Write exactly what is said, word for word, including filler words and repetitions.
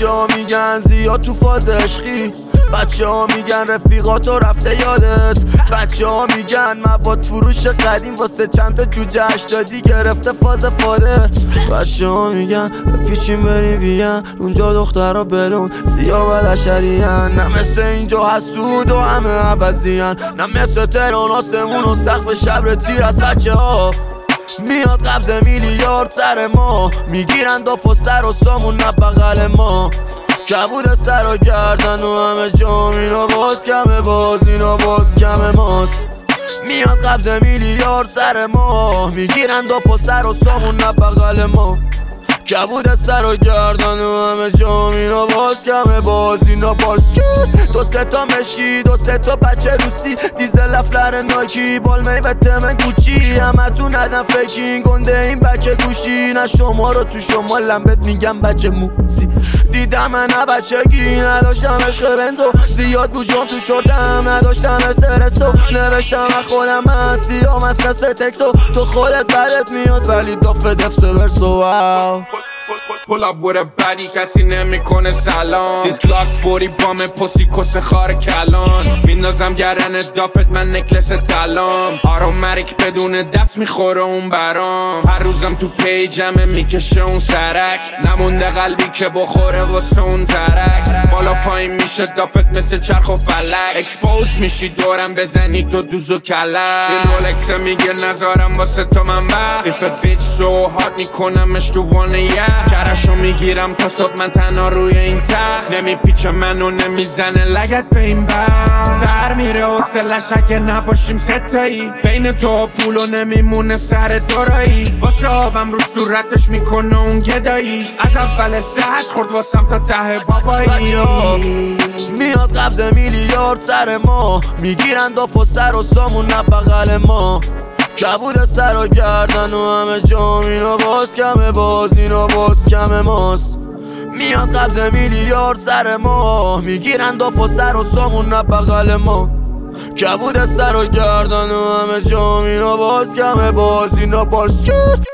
بچه ها میگن زیاد تو فاز عشقی، بچه ها میگن رفیقاتو رفته یادت، بچه ها میگن مواد فروش قدیم واسه چند تا جوجه هشتادی گرفته فاز فاده. بچه ها میگن بپیچیم بریم وین، اونجا دخترها بلون سیاه و لشرین، نه مثل اینجا حسود و همه عوضین، نه مثل تهران آسمون و سقف شبر تیر از بچه ها میاد قبض میلیارد سر ما، میگیرن داف و سر و سامون نه بغل ما، کبود سر و گردن و همه جام اینا باز کمه، باز اینا باز کمه ماست. میاد قبض میلیارد سر ما، میگیرن داف و سر و سامون نه بغل ما، کبود سر و گردن و همه جام اینا باز کمه، باز اینا باز کمه. دو سه تا مشکی، دو سه تا بچه روسی، دیزل افلر نایکی، بال میوت من گوچی، همه تو ندن فکین گنده این بچه گوشی، نه شما رو تو شما لمبت میگم بچه موسی. دیدم من نه بچگی نداشتم عشق بنزو، زیاد بود جام تو شورتم نداشتم استرسو، نوشتم از خودم من سیام از مثل تکسو، تو خودت بدت میاد ولی داف دفت ورسو. واو Pull up with a baddie کسی نمیکنه سلام، دیز گلاک فوری بام پوسی کس خار کلان، میندازم گرن دافت من نکلس تلام، آرومریک بدون دست میخوره اون برام، هر روزم تو پیجمه میکشه اون سرک، نمونده قلبی که بخوره واسه اون ترک، بالا پایین میشه دافت مثل چرخ و فلک، اکسپوز میشی دورم بزنی تو دوز و کلک، این رولکس میگه نظارم واسه تو من بخ، ایف بیچ سو هات میکنمش تو وانه یه کرشو میگیرم تا صبح من تنها روی این تخت، نمیپیچه منو نمیزنه لگت به این بخت، سر میره و سلش اگه نباشیم ستایی، بین تو و پولو نمیمونه سر دورایی، واسه آبم رو صورتش میکنه اون گدایی، از اول ساعت خورد واسم تا ته بابایی. میاد قبض میلیارد سر ما، میگیرن داف و سر و سامون نه بغل ما، کبود سر و گردن و همه جام اینا باز کمه، باز اینا باز کمه ماست. میاد قبض میلیارد سر ما، میگیرن داف و سر و سامون نه بغل ما، کبود سر و گردن و همه جام اینا باز کمه، باز اینا باز کمه.